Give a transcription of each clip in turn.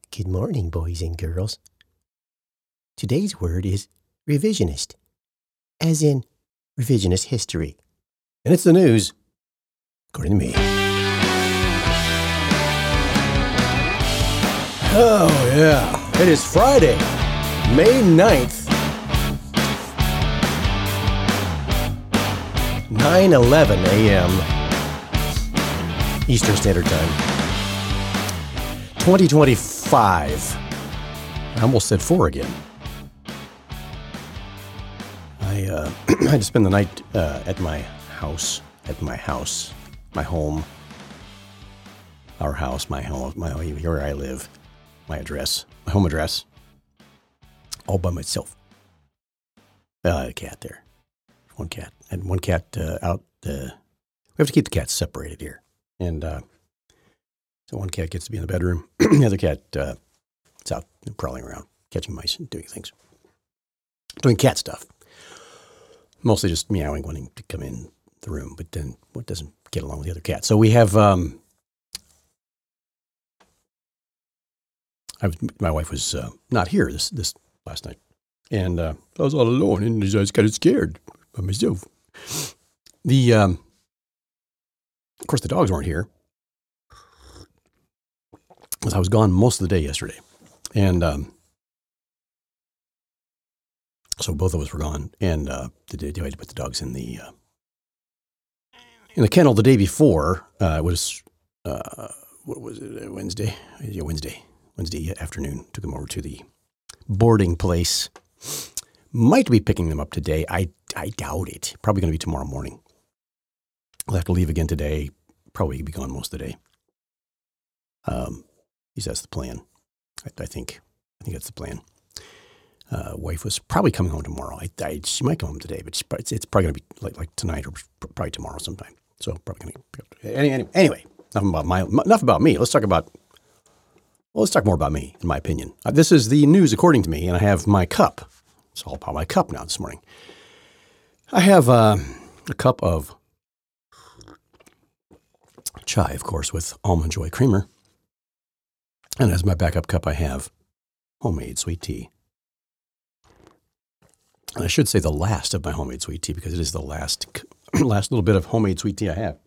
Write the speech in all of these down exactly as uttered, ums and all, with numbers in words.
Good morning, boys and girls. Today's word is revisionist, as in revisionist history. And it's the news, according to me. Oh, yeah. It is Friday, May ninth, nine eleven a.m. Eastern Standard Time. twenty twenty-five. I almost said four again. I uh, I had to spend the night uh, at my house, at my house, my home, our house, my home, my where I live, my address, my home address, all by myself. Uh, a cat there, one cat, and one cat uh, out. Uh, we have to keep the cats separated here, and. Uh, So one cat gets to be in the bedroom. The other cat uh, is out prowling around, catching mice and doing things. Doing cat stuff. Mostly just meowing, wanting to come in the room, but then what doesn't get along with the other cat. So we have, um, I was, my wife was uh, not here this, this last night. And uh, I was all alone and I was kind of scared by myself. The, um, of course, the dogs weren't here. Because I was gone most of the day yesterday. And um, so both of us were gone. And uh, the day I had to put the dogs in the uh, in the kennel the day before. Uh, it was, uh, what was it, Wednesday? Yeah, Wednesday. Wednesday afternoon. Took them over to the boarding place. Might be picking them up today. I, I doubt it. Probably going to be tomorrow morning. I'll have to leave again today. Probably be gone most of the day. Um. At least that's the plan. I, I think. I think that's the plan. Uh, wife was probably coming home tomorrow. I, I, she might come home today, but she, it's, it's probably going to be like, like tonight or probably tomorrow sometime. So probably going to. Anyway, anyway, enough about my enough about me. Let's talk about. Well, let's talk more about me, in my opinion. Uh, this is the news according to me, and I have my cup. It's all about my cup now this morning. I have uh, a cup of chai, of course, with Almond Joy creamer. And as my backup cup, I have homemade sweet tea. And I should say the last of my homemade sweet tea because it is the last, last little bit of homemade sweet tea I have.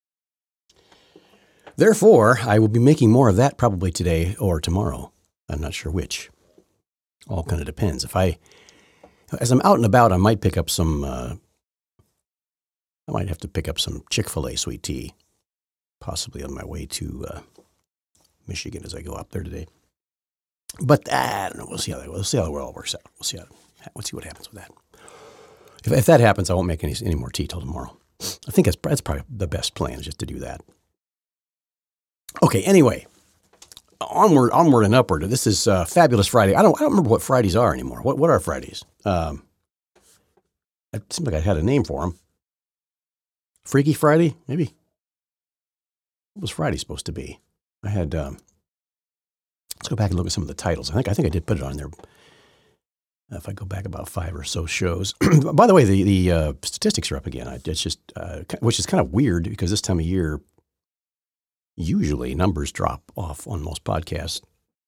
Therefore, I will be making more of that probably today or tomorrow. I'm not sure which. All kind of depends. If I, as I'm out and about, I might pick up some, uh, I might have to pick up some Chick-fil-A sweet tea, possibly on my way to uh, Michigan as I go up there today. But uh, I don't know. We'll see how that, we'll see how it all works out. We'll see how, we'll see what happens with that. If, if that happens, I won't make any, any more tea till tomorrow. I think that's, that's probably the best plan, is just to do that. Okay, anyway, onward, onward and upward. This is uh, Fabulous Friday. I don't, I don't remember what Fridays are anymore. What, what are Fridays? Um, it seemed like I had a name for them. Freaky Friday, maybe. What was Friday supposed to be? I had. Um, let's go back and look at some of the titles. I think I think I did put it on there. If I go back about five or so shows. By the way, the the uh, statistics are up again. I, it's just, uh, which is kind of weird because this time of year, usually numbers drop off on most podcasts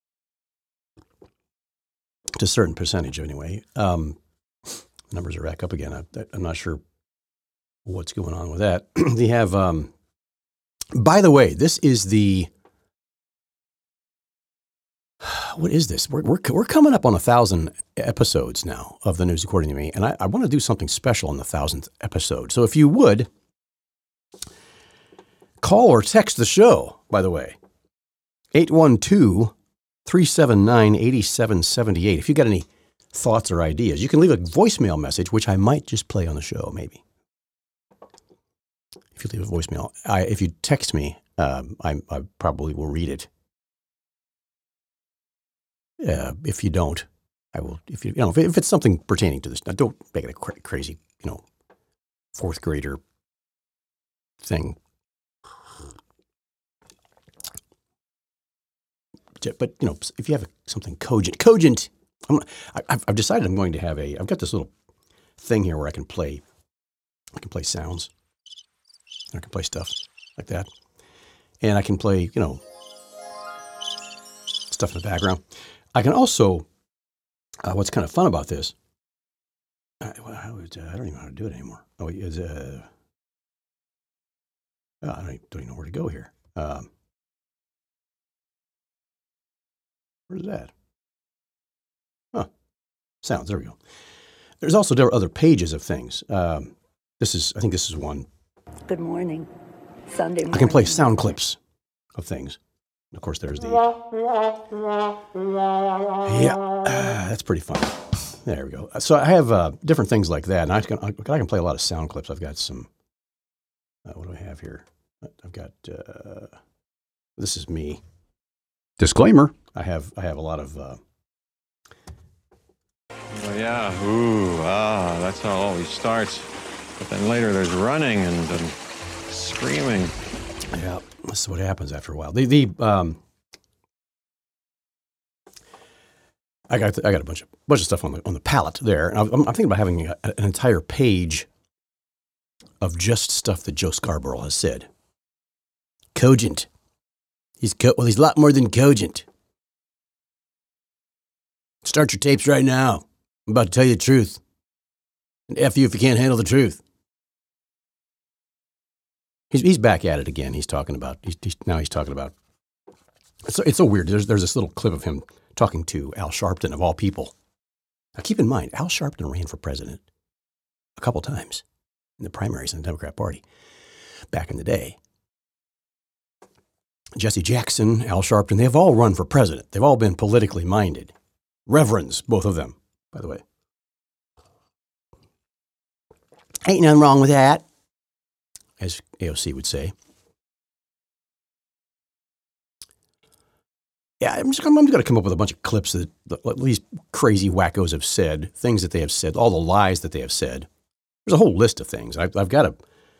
to a certain percentage anyway. Um, numbers are back up again. I, I'm not sure what's going on with that. They have. Um, by the way, this is the. What is this? We're, we're we're coming up on a thousand episodes now of the news according to me, and I, I want to do something special on the thousandth episode. So if you would call or text the show, by the way, eight one two, three seven nine, eight seven seven eight. If you got any thoughts or ideas, you can leave a voicemail message, which I might just play on the show, maybe. If you leave a voicemail, I, if you text me, um, I, I probably will read it. Uh, if you don't, I will. If you, you know, if, if it's something pertaining to this, now don't make it a cra- crazy, you know, fourth grader thing. But you know, if you have something cogent, cogent, I'm, I, I've, I've decided I'm going to have a. I've got this little thing here where I can play. I can play sounds. I can play stuff like that, and I can play, you know. stuff in the background. I can also, uh, what's kind of fun about this, I, well, how is, uh, I don't even know how to do it anymore. Oh, is uh, oh, I don't, don't even know where to go here. Um, where's that? Huh. Sounds. There we go. There's also there are other pages of things. Um, this is, I think this is one. Good morning. Sunday morning. I can play sound clips of things. Of course, there's the. Yeah, uh, that's pretty fun. There we go. So I have uh, different things like that, and I can I can play a lot of sound clips. I've got some. Uh, what do I have here? I've got. Uh, this is me. Disclaimer. I have I have a lot of. Uh, Oh, yeah, ooh, ah, that's how it always starts. But then later there's running and, and screaming. Yeah, this is what happens after a while. The the um, I got I got a bunch of bunch of stuff on the on the palette there, and I'm, I'm thinking about having a, an entire page of just stuff that Joe Scarborough has said. Cogent. He's co- well, he's a lot more than cogent. Start your tapes right now. I'm about to tell you the truth. And F you if you can't handle the truth. He's he's back at it again. He's talking about, he's, he's, now he's talking about, it's so, it's so weird. There's, there's this little clip of him talking to Al Sharpton, of all people. Now keep in mind, Al Sharpton ran for president a couple times in the primaries in the Democrat Party back in the day. Jesse Jackson, Al Sharpton, they've all run for president. They've all been politically minded. Reverends, both of them, by the way. Ain't nothing wrong with that, as A O C would say. Yeah, I'm just, I'm just going to come up with a bunch of clips that, that these crazy wackos have said, things that they have said, all the lies that they have said. There's a whole list of things. I've, I've got a,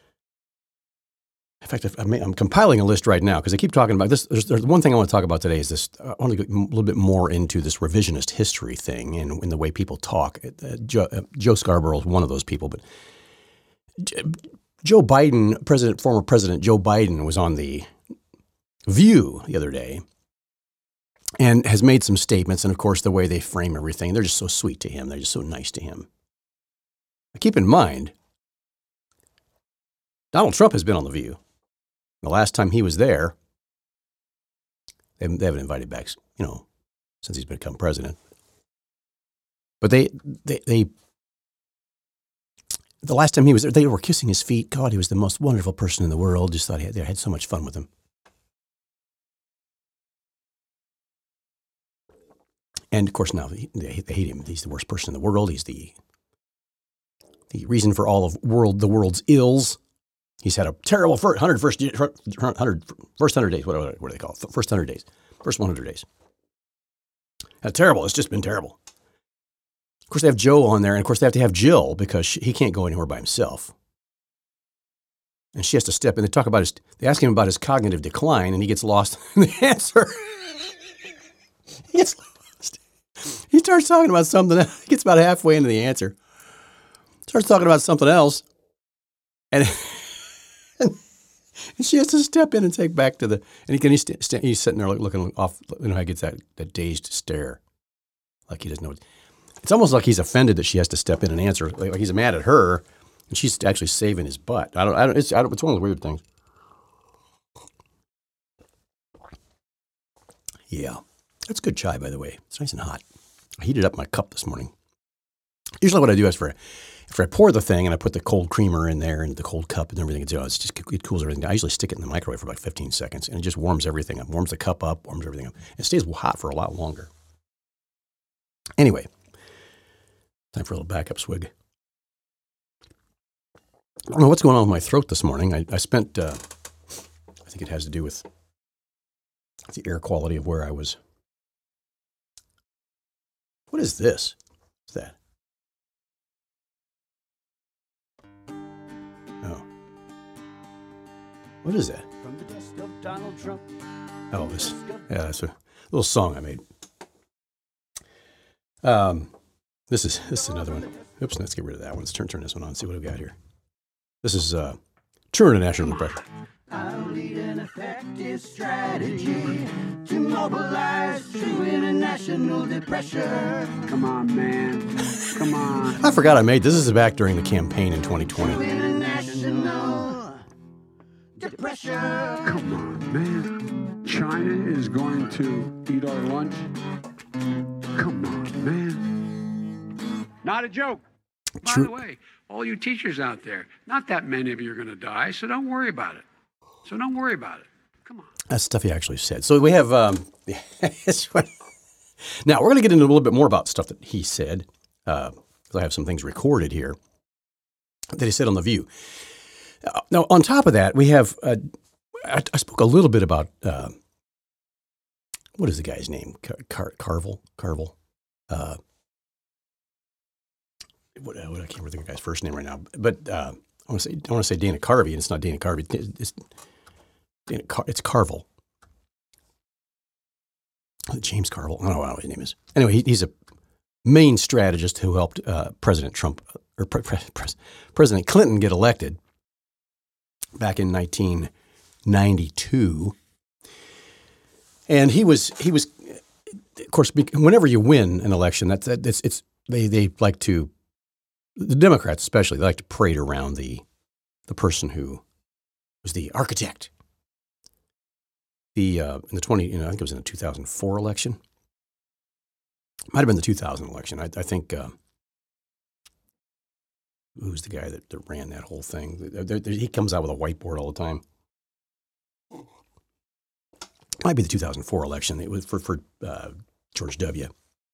in fact, I'm, I'm compiling a list right now because I keep talking about this. There's, there's one thing I want to talk about today is this. I want to get a little bit more into this revisionist history thing and in the way people talk. Uh, Joe, uh, Joe Scarborough is one of those people, but J- Joe Biden, President, former President Joe Biden was on the View the other day and has made some statements. And of course, the way they frame everything, they're just so sweet to him. They're just so nice to him. Keep in mind, Donald Trump has been on the View. The last time he was there, they haven't, they haven't invited back, you know, since he's become president. But they, they, they, the last time he was there, they were kissing his feet. God, he was the most wonderful person in the world. Just thought he had, they had so much fun with him. And of course, now they, they hate him. He's the worst person in the world. He's the the reason for all of world the world's ills. He's had a terrible first hundred first hundred first hundred days. What, what do they call it? First hundred days. First one hundred days. Had terrible. It's just been terrible. Of course, they have Joe on there, and of course, they have to have Jill because she, he can't go anywhere by himself, and she has to step in. They talk about his. They ask him about his cognitive decline, and he gets lost in the answer. He gets lost. He starts talking about something. He gets about halfway into the answer. Starts talking about something else, and. And she has to step in and take back to the, and he can, he's, st- he's sitting there looking off, you know, how he gets that, that dazed stare. Like he doesn't know. It's almost like he's offended that she has to step in and answer. Like, like he's mad at her and she's actually saving his butt. I don't, I don't, it's, I don't, it's one of the weird things. Yeah. That's good chai, by the way. It's nice and hot. I heated up my cup this morning. Usually what I do is for If I pour the thing and I put the cold creamer in there and the cold cup and everything, it's, you know, it's just, it cools everything down. I usually stick it in the microwave for about fifteen seconds and it just warms everything up, warms the cup up, warms everything up. It stays hot for a lot longer. Anyway, time for a little backup swig. I don't know what's going on with my throat this morning. I, I spent, uh, I think it has to do with the air quality of where I was. What is this? What's that? Oh. What is that? From the desk of Donald Trump. Oh, this. Yeah, that's a little song I made. Um, this is this is another one. Oops, let's get rid of that one. Let's turn turn this one on. See what we got here. This is uh, True International Pressure. I'll lead an effective strategy to mobilized to international depression. Come on, man. Come on. I forgot I made this. This is back during the campaign in twenty twenty. International depression. Come on, man. China is going to eat our lunch. Come on, man. Not a joke. By True. the way, all you teachers out there, not that many of you are going to die, so don't worry about it. So don't worry about it. Come on. That's stuff he actually said. So we have, um, now we're going to get into a little bit more about stuff that he said, because uh, I have some things recorded here that he said on The View. Uh, now, on top of that, we have, uh, I, I spoke a little bit about, uh, what is the guy's name? Car- Car- Carville? Carville? Uh, what, what, I can't remember the guy's first name right now, but uh, I want to say I want to say Dana Carvey, and it's not Dana Carvey. It's Dana Car- it's Carville. James Carville. I don't know what his name is. Anyway, he, he's a main strategist who helped uh, President Trump or pre- pre- pre- President Clinton get elected back in nineteen ninety-two. And he was he was, of course, whenever you win an election, that's that, it's it's they they like to. The Democrats especially, they like to parade around the the person who was the architect. The uh, in the twenty, you know, I think it was in the two thousand four election. Might have been the two thousand election. I, I think uh, who's the guy that, that ran that whole thing? There, there, he comes out with a whiteboard all the time. Might be the two thousand four election. It was for for uh, George W.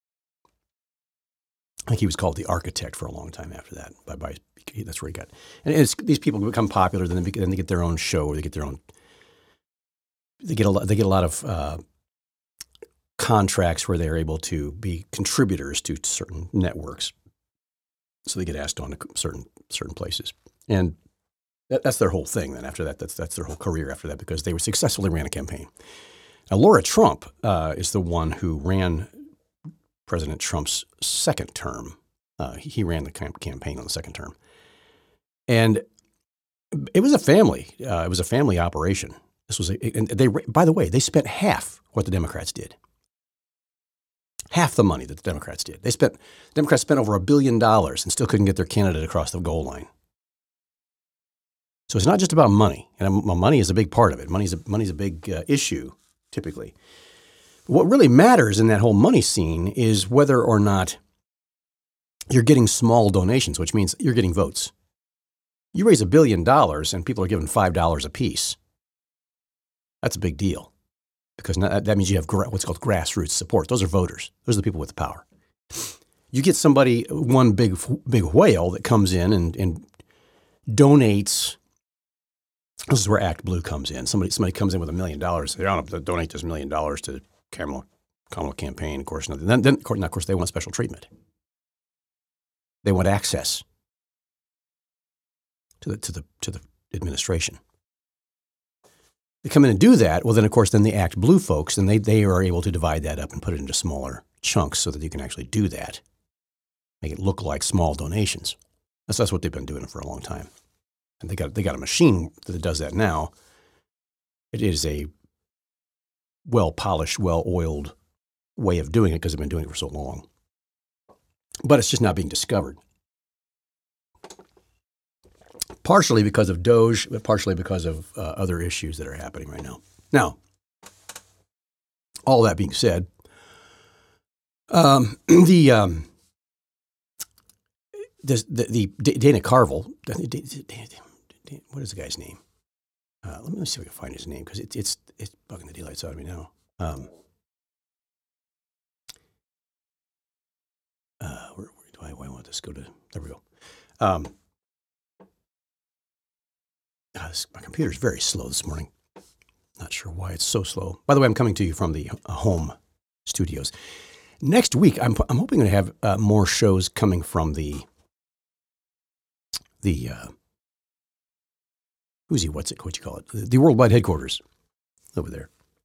I think he was called the architect for a long time after that. By, by that's where he got. And it's, these people become popular, then they, then they get their own show, or they get their own. They get a lot. They get a lot of uh, contracts where they're able to be contributors to certain networks, so they get asked on to certain certain places, and that, that's their whole thing. Then after that, that's that's their whole career after that, because they were successfully ran a campaign. Now, Laura Trump uh, is the one who ran President Trump's second term. Uh, he ran the camp- campaign on the second term. And it was a family. Uh, it was a family operation. This was a, and they, by the way, they spent half what the Democrats did. Half the money that the Democrats did. They spent, the Democrats spent over a billion dollars and still couldn't get their candidate across the goal line. So it's not just about money. And money is a big part of it. Money's a, money's a big uh, issue, typically. What really matters in that whole money scene is whether or not you're getting small donations, which means you're getting votes. You raise a billion dollars and people are giving five dollars a piece. That's a big deal, because that means you have what's called grassroots support. Those are voters. Those are the people with the power. You get somebody, one big big whale that comes in and, and donates. This is where Act Blue comes in. Somebody somebody comes in with a million dollars. They don't donate this million dollars to Kamala, Kamala campaign, of course. Then, then, of course, of course, they want special treatment. They want access to the to the to the administration. They come in and do that. Well, then, of course, then the Act Blue folks, then they they are able to divide that up and put it into smaller chunks so that you can actually do that, make it look like small donations. That's that's what they've been doing for a long time, and they got they got a machine that does that now. It is a well-polished, well-oiled way of doing it because they've been doing it for so long. But it's just not being discovered. Partially because of Doge, but partially because of uh, other issues that are happening right now. Now, all that being said, um, the, um, the, the the Dana Carville, what is the guy's name? Uh, let me see if I can find his name, because it, it's it's bugging the daylights out of me now. Um, uh, where, where do I, why I want this to go to? There we go. Um, uh, this, my computer's very slow this morning. Not sure why it's so slow. By the way, I'm coming to you from the uh, home studios. Next week, I'm I'm hoping to have uh, more shows coming from the the. Uh, Who's he? What's it? What you call it? The worldwide headquarters over there.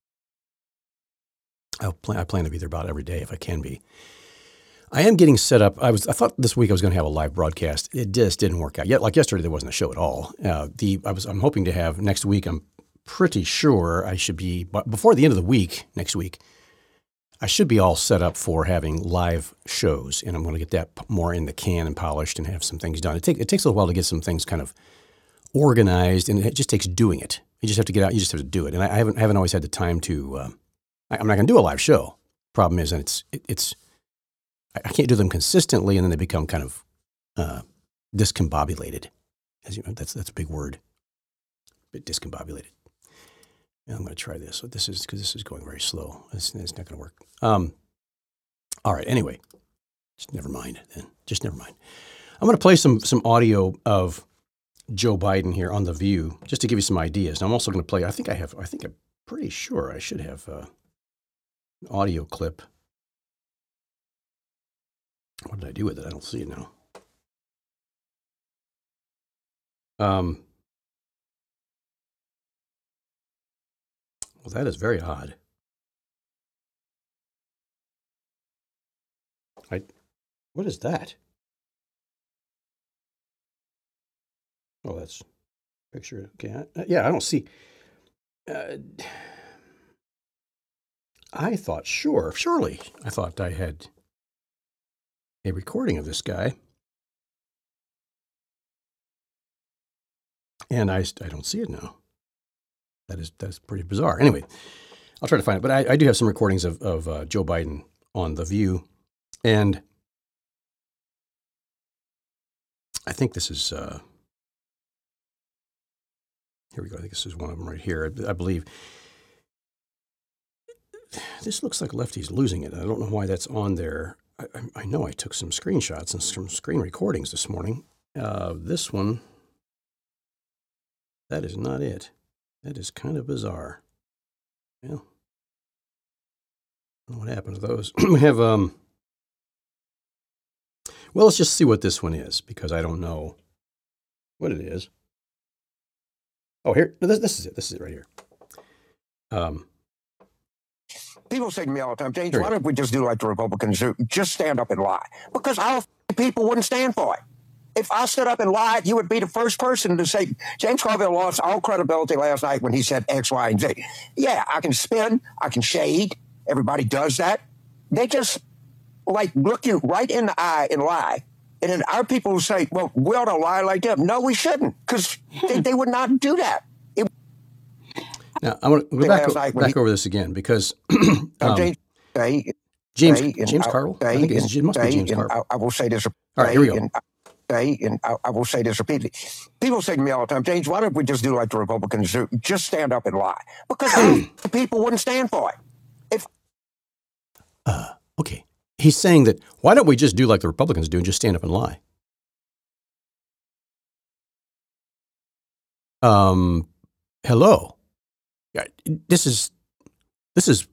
I plan. I plan to be there about every day if I can be. I am getting set up. I was. I thought this week I was going to have a live broadcast. It just didn't work out yet. Like yesterday, there wasn't a show at all. Uh, the I was. I'm hoping to have next week. I'm pretty sure I should be before the end of the week next week. I should be all set up for having live shows, and I'm going to get that p- more in the can and polished and have some things done. It, take, it takes a little while to get some things kind of organized, and it just takes doing it. You just have to get out. You just have to do it. And I, I haven't I haven't always had the time to. Uh, I, I'm not going to do a live show. Problem is, and it's it, it's I, I can't do them consistently, and then they become kind of uh, discombobulated. As you know, that's that's a big word. A bit discombobulated. I'm going to try this. So this is because this is going very slow. It's, it's not going to work. Um, all right. Anyway, just never mind. Then just never mind. I'm going to play some some audio of Joe Biden here on The View, just to give you some ideas. And I'm also going to play. I think I have. I think I'm pretty sure I should have uh, an audio clip. What did I do with it? I don't see it now. Um. Well, that is very odd. I, what is that? Oh, that's picture. Okay, I, yeah, I don't see. Uh, I thought, sure, surely, I thought I had a recording of this guy, and I, I don't see it now. That is that's pretty bizarre. Anyway, I'll try to find it. But I, I do have some recordings of, of uh, Joe Biden on The View. And I think this is, uh, here we go. I think this is one of them right here. I, I believe. This looks like Lefty's losing it. I don't know why that's on there. I, I, I know I took some screenshots and some screen recordings this morning. Uh, this one, that is not it. That is kind of bizarre. Yeah. I don't know what happened to those. We have, um, well, let's just see what this one is, because I don't know what it is. Oh, here, this, this is it. This is it right here. Um, People say to me all the time, James, why don't we just do like the Republicans do? Just stand up and lie. Because our people wouldn't stand for it. If I stood up and lied, you would be the first person to say, James Carville lost all credibility last night when he said X, Y, and Z. Yeah, I can spin, I can shade. Everybody does that. They just, like, look you right in the eye and lie. And then our people will say, well, we ought to lie like them. No, we shouldn't, because they, they would not do that. It, now, I want to go back, back he, over this again, because um, James, say, James, say, James Carville? I think it's, it must be James Carville. I, I will say this. All right, here we go. And, Say, and I, I will say this repeatedly. People say to me all the time, James, why don't we just do like the Republicans do? Just stand up and lie. Because the people wouldn't stand for it. If uh, okay. He's saying that, why don't we just do like the Republicans do and just stand up and lie? Um, hello. This is, this is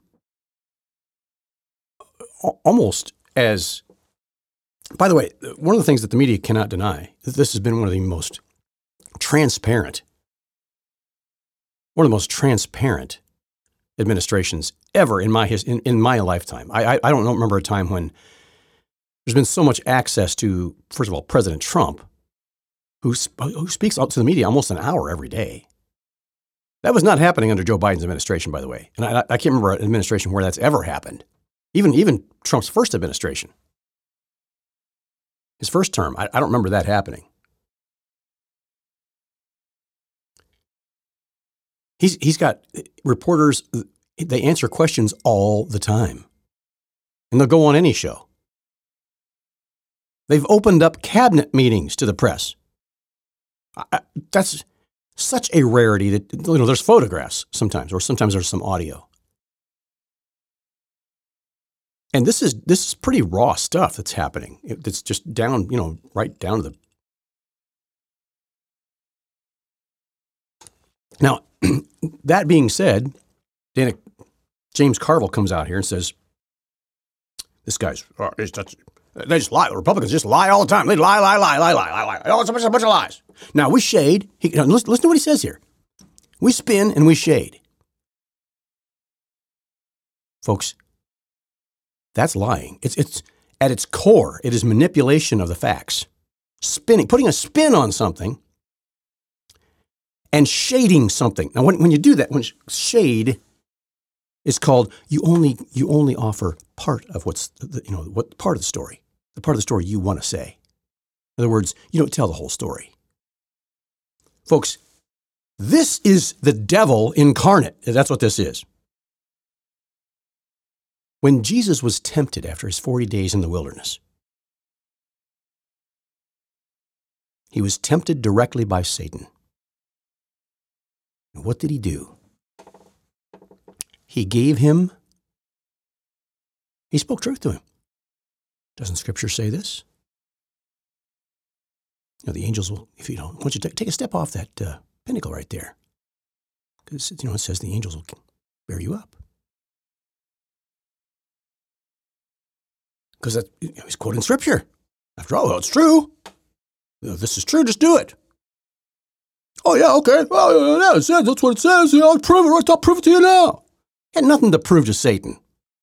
almost as... By the way, one of the things that the media cannot deny, this has been one of the most transparent, one of the most transparent administrations ever in my his, in, in my lifetime. I, I I don't remember a time when there's been so much access to, first of all, President Trump, who who speaks out to the media almost an hour every day. That was not happening under Joe Biden's administration, by the way, and I, I can't remember an administration where that's ever happened. Even even Trump's first administration. His first term, I, I don't remember that happening. He's he's got reporters, they answer questions all the time. And they'll go on any show. They've opened up cabinet meetings to the press. I, that's such a rarity that, you know, there's photographs sometimes, or sometimes there's some audio. And this is this is pretty raw stuff that's happening. It's just down, you know, right down to the. Now, that being said, Dana, James Carville comes out here and says, "This guy's oh, it's just, they just lie. The Republicans just lie all the time. They lie, lie, lie, lie, lie, lie, lie. Oh, it's a bunch, a bunch of lies." Now we shade. He, listen, listen to what he says here. We spin and we shade, folks. That's lying. It's it's at its core, it is manipulation of the facts. Spinning, putting a spin on something and shading something. Now, when, when you do that, when shade, It's called you only you only offer part of what's the, you know what part of the story, the part of the story you want to say. In other words, you don't tell the whole story. Folks, this is the devil incarnate. That's what this is. When Jesus was tempted after his forty days in the wilderness, he was tempted directly by Satan. And what did he do? He gave him, he spoke truth to him. Doesn't Scripture say this? You know, the angels will, if you don't, once you take, take a step off that uh, pinnacle right there, because you know it says the angels will bear you up. Because you know, he's quoting Scripture. After all, well, it's true. You know, this is true. Just do it. Oh yeah, okay. Well, yeah, it says that's what it says. Yeah, I'll prove it. Right, I'll prove it to you now. Had nothing to prove to Satan.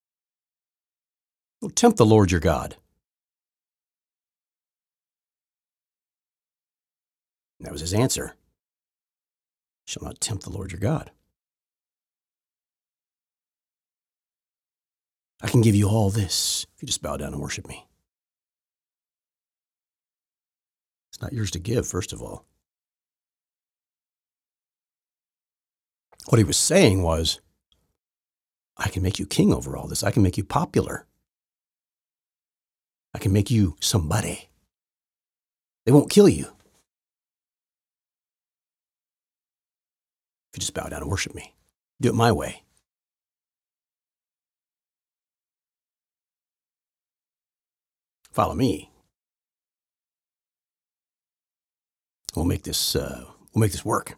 Don't tempt the Lord your God. And that was his answer. Shall not tempt the Lord your God. I can give you all this if you just bow down and worship me. It's not yours to give, first of all. What he was saying was, I can make you king over all this. I can make you popular. I can make you somebody. They won't kill you if you just bow down and worship me. Do it my way. Follow me. We'll make this. Uh, we'll make this work.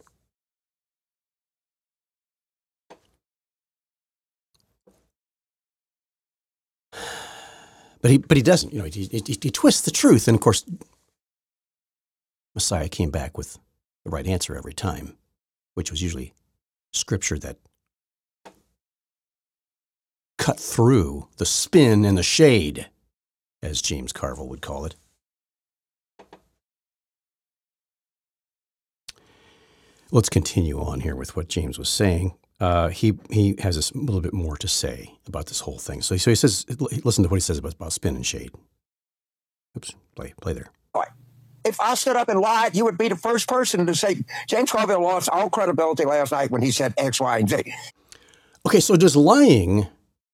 But he, but he doesn't. You know, he, he, he twists the truth, and of course, Messiah came back with the right answer every time, which was usually Scripture that cut through the spin and the shade, as James Carville would call it. Let's continue on here with what James was saying. Uh, he he has a little bit more to say about this whole thing. So, so he says, listen to what he says about, about spin and shade. Oops, play play there. If I stood up and lied, you would be the first person to say, James Carville lost all credibility last night when he said X, Y, and Z. Okay, so does lying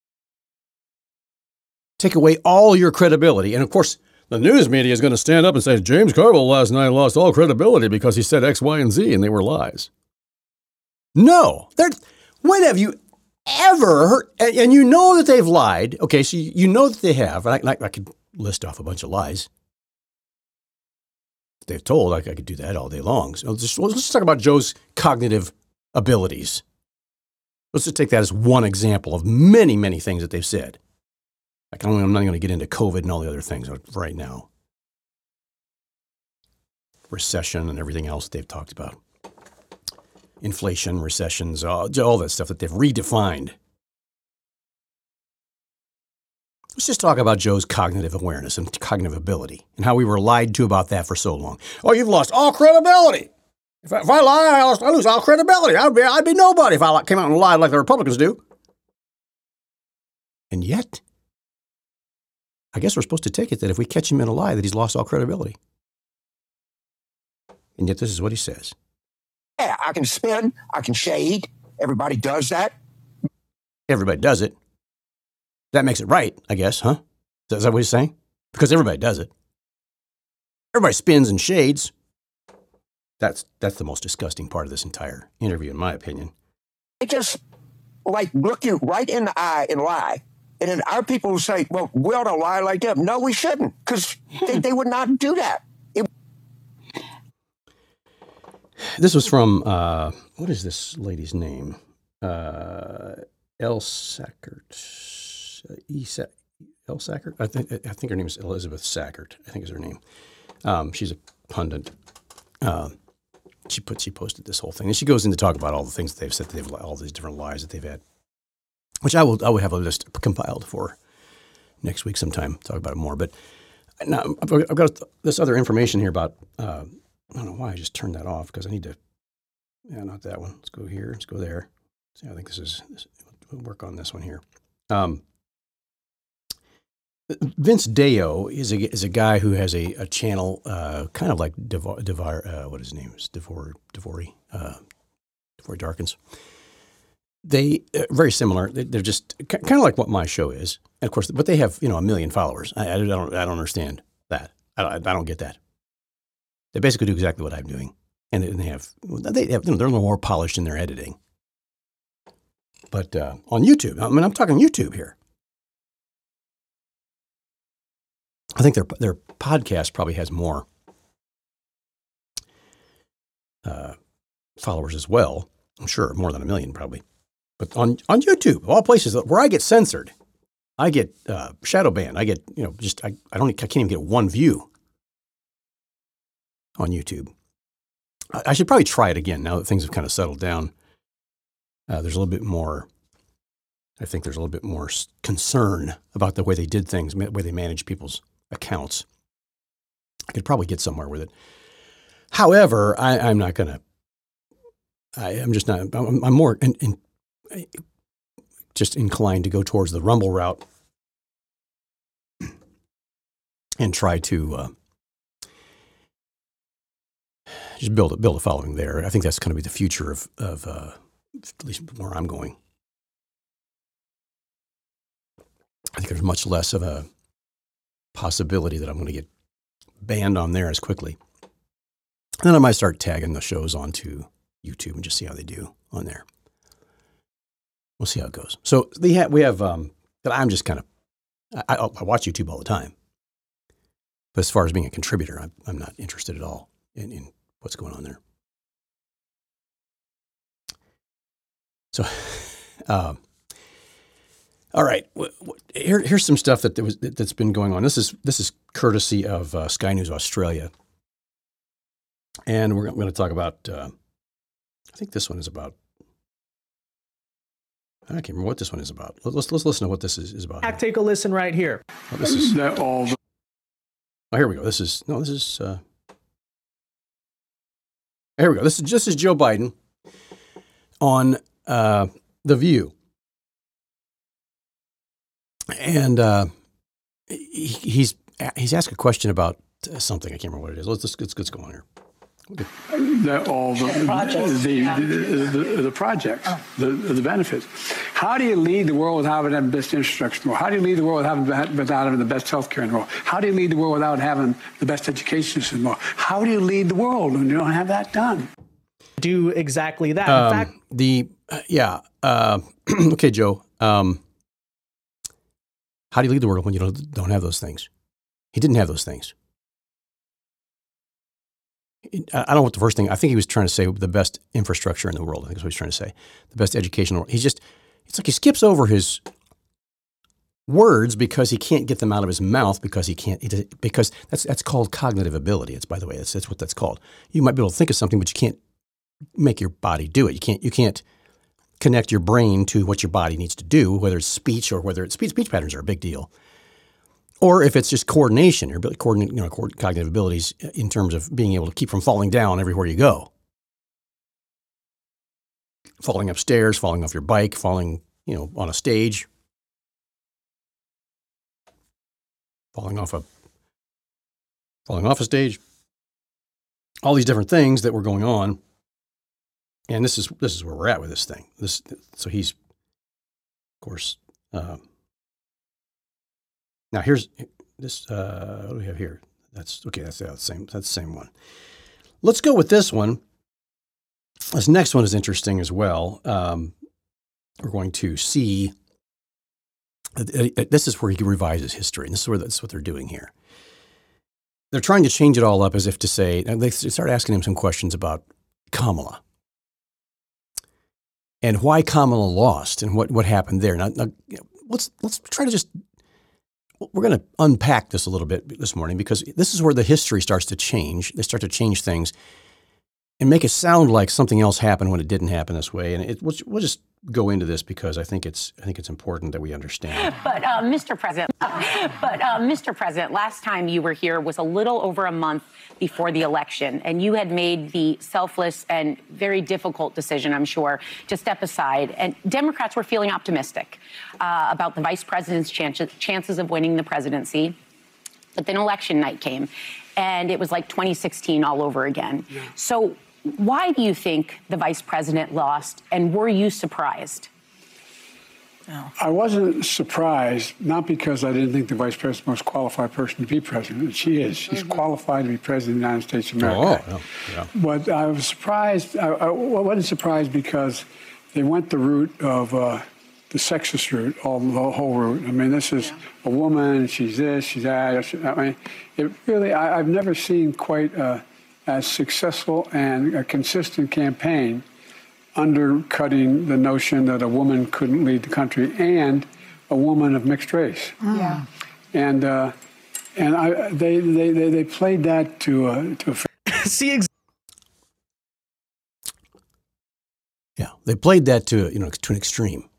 take away all your credibility? And of course, the news media is going to stand up and say, James Carville last night lost all credibility because he said X, Y, and Z, and they were lies. No. They're, when have you ever heard, and, and you know that they've lied. Okay, so you, you know that they have. And I, I, I could list off a bunch of lies they've told. I, I could do that all day long. So let's just, let's just talk about Joe's cognitive abilities. Let's just take that as one example of many, many things that they've said. Like, I'm not going to get into COVID and all the other things right now. Recession and everything else that they've talked about. Inflation, recessions, all, all that stuff that they've redefined. Let's just talk about Joe's cognitive awareness and cognitive ability and how we were lied to about that for so long. Oh, you've lost all credibility. If I, if I lie, I, lost, I lose all credibility. I'd be, I'd be nobody if I came out and lied like the Republicans do. And yet, I guess we're supposed to take it that if we catch him in a lie, that he's lost all credibility. And yet this is what he says. Yeah, I can spin, I can shade. Everybody does that. Everybody does it. That makes it right, I guess, huh? Is that what he's saying? Because everybody does it. Everybody spins and shades. That's that's the most disgusting part of this entire interview, in my opinion. They just, like, look you right in the eye and lie. And then our people will say, well, we ought to lie like them. No, we shouldn't, because they, they would not do that. It- This was from, uh, what is this lady's name? Uh, El Sackert. Uh, e. Sa- El Sackert? I think, I think her name is Elizabeth Sackert, I think is her name. Um, she's a pundit. Uh, she put, she posted this whole thing. And she goes in to talk about all the things that they've said, that they've, all these different lies that they've had. Which I will I will have a list compiled for next week sometime, talk about it more. But now I've got this other information here about, uh, I don't know why I just turned that off because I need to, yeah, not that one. Let's go here, let's go there. See, I think this is, this, we'll work on this one here. Um, Vince Deo is a is a guy who has a, a channel, uh, kind of like Devar, Devar uh, what his name is, Devor, Devori, uh, Devori Darkins. They uh, very similar. They, they're just c- kind of like what my show is, and of course, but they have you know a million followers. I, I don't I don't understand that. I don't, I don't get that. They basically do exactly what I'm doing, and, and they have they have you know, they're a little more polished in their editing. But uh, on YouTube, I mean, I'm talking YouTube here. I think their their podcast probably has more uh, followers as well. I'm sure more than a million probably. But on, on YouTube, of all places where I get censored, I get uh, shadow banned. I get you know just I, I don't I can't even get one view on YouTube. I, I should probably try it again now that things have kind of settled down. Uh, there's a little bit more. I think there's a little bit more concern about the way they did things, the way they manage people's accounts. I could probably get somewhere with it. However, I, I'm not going to, I'm just not, I'm, I'm more in, in, just inclined to go towards the Rumble route and try to uh, just build a, build a following there. I think that's going to be the future of, of uh, at least where I'm going. I think there's much less of a possibility that I'm going to get banned on there as quickly. And then I might start tagging the shows onto YouTube and just see how they do on there. We'll see how it goes. So they ha- we have, um, but I'm just kind of, I, I watch YouTube all the time. But as far as being a contributor, I'm, I'm not interested at all in, in what's going on there. So, um, all right, Here, here's some stuff that there was that's been going on. This is this is courtesy of uh, Sky News Australia, and we're going to talk about. Uh, I think this one is about. I can't remember what this one is about. Let's let's listen to what this is, is about. Take a listen right here. Oh, this is. That all the- Oh, here we go. This is no. This is. Uh, here we go. This is this is Joe Biden on uh, The View. And uh, he, he's he's asked a question about something. I can't remember what it is. Let's let's, let's, let's go on here. that all the the, the, the, the projects, the, the benefits. How do you lead the world without having the best infrastructure in the world? How do you lead the world without, without having the best healthcare in the world? How do you lead the world without having the best education system in the world? How do you lead the world when you don't have that done? Do exactly that. Um, in fact, the uh, yeah. Uh, okay, Joe. Um, how do you lead the world when you don't don't have those things? He didn't have those things. I don't know what the first thing, I think he was trying to say the best infrastructure in the world. I think that's what he's trying to say. The best education in the world. He's just, it's like he skips over his words because he can't get them out of his mouth because he can't, he does, because that's that's called cognitive ability. It's, by the way, that's, that's what that's called. You might be able to think of something, but you can't make your body do it. You can't, you can't connect your brain to what your body needs to do, whether it's speech or whether it's speech, speech patterns are a big deal. Or if it's just coordination, or coordinate, you know, cognitive abilities in terms of being able to keep from falling down everywhere you go. Falling upstairs, falling off your bike, falling, you know, on a stage. Falling off a falling off a stage. All these different things that were going on. And this is this is where we're at with this thing. This so he's, of course, uh, now here's this. Uh, what do we have here? That's okay. That's yeah, the same. That's the same one. Let's go with this one. This next one is interesting as well. Um, we're going to see. Uh, this is where he revises history, and this is where that's what they're doing here. They're trying to change it all up as if to say, and they start asking him some questions about Kamala and why Kamala lost and what, what happened there. Now, now let's let's try to just. We're going to unpack this a little bit this morning because this is where the history starts to change. They start to change things. and make it sound like something else happened when it didn't happen this way. And it, we'll, we'll just go into this because I think it's I think it's important that we understand. But uh, Mister President, uh, but uh, Mister President, last time you were here was a little over a month before the election, and you had made the selfless and very difficult decision, I'm sure, to step aside. And Democrats were feeling optimistic uh, about the vice president's chances chances of winning the presidency. But then election night came, and it was like twenty sixteen all over again. Yeah. So why do you think the vice president lost, and were you surprised? No. I wasn't surprised, not because I didn't think the vice president was the most qualified person to be president. She is. She's mm-hmm. qualified to be president of the United States of America. Oh, yeah. But I was surprised. I, I wasn't surprised because they went the route of uh, the sexist route, all the whole route. I mean, this is yeah. a woman. She's this. She's that. I mean, it really. I, I've never seen quite a, a successful and a consistent campaign undercutting the notion that a woman couldn't lead the country, and a woman of mixed race. Yeah. And uh, and I they, they they they played that to uh, to a see. Ex- yeah, they played that to you know to an extreme.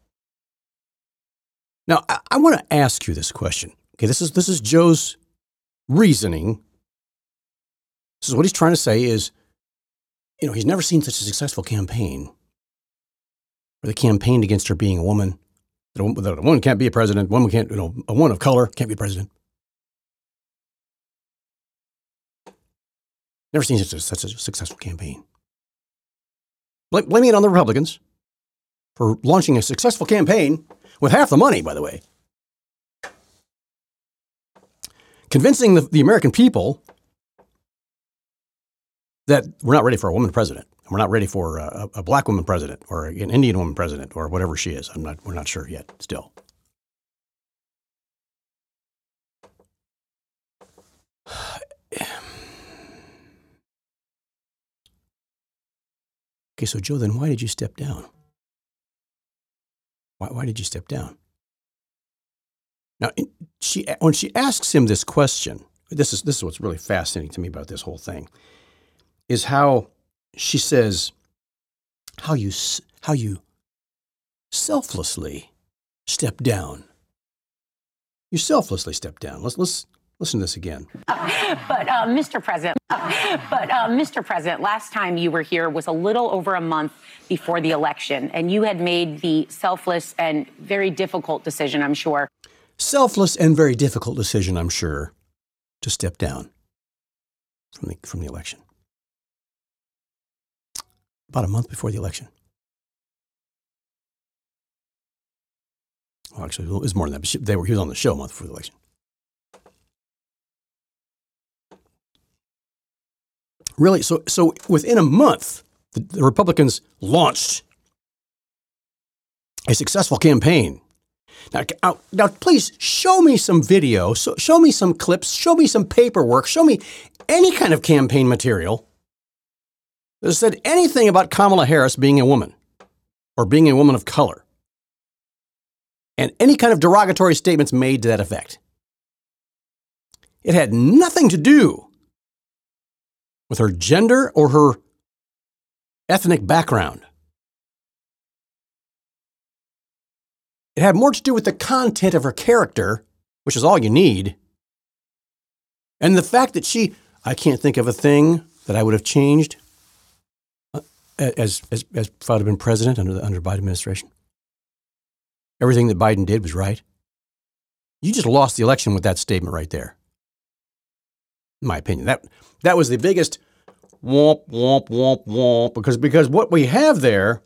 Now I, I want to ask you this question. Okay, this is this is Joe's reasoning. This is what he's trying to say is, you know, he's never seen such a successful campaign. Where they campaigned against her being a woman, that a, that a woman can't be a president, one can't, you know, a woman of color can't be a president. Never seen such a, such a successful campaign. Bl- blaming it on the Republicans for launching a successful campaign with half the money, by the way. Convincing the, the American people that we're not ready for a woman president. We're not ready for a, a black woman president or an Indian woman president or whatever she is. I'm not. We're not sure yet. Still. Okay, so Joe, then why did you step down? Why, why did you step down? Now, she when she asks him this question, this is this is what's really fascinating to me about this whole thing, is how. She says, how you how you selflessly step down. You selflessly step down. Let's let's listen to this again. Uh, but uh, Mister President, uh, but uh, Mister President, last time you were here was a little over a month before the election, and you had made the selfless and very difficult decision, I'm sure. Selfless and very difficult decision, I'm sure, to step down from the from the election. About a month before the election. Well, actually, it was more than that, but she, they were, he was on the show a month before the election. Really? So, so within a month, the, the Republicans launched a successful campaign. Now, now, now, please show me some video, so, show me some clips, show me some paperwork, show me any kind of campaign material that said anything about Kamala Harris being a woman or being a woman of color, and any kind of derogatory statements made to that effect. It had nothing to do with her gender or her ethnic background. It had more to do with the content of her character, which is all you need, and the fact that she, I can't think of a thing that I would have changed As, as, as if I'd have been president under the under Biden administration. Everything that Biden did was right. You just lost the election with that statement right there. In my opinion, that that was the biggest womp, womp, womp, womp, because, because what we have there,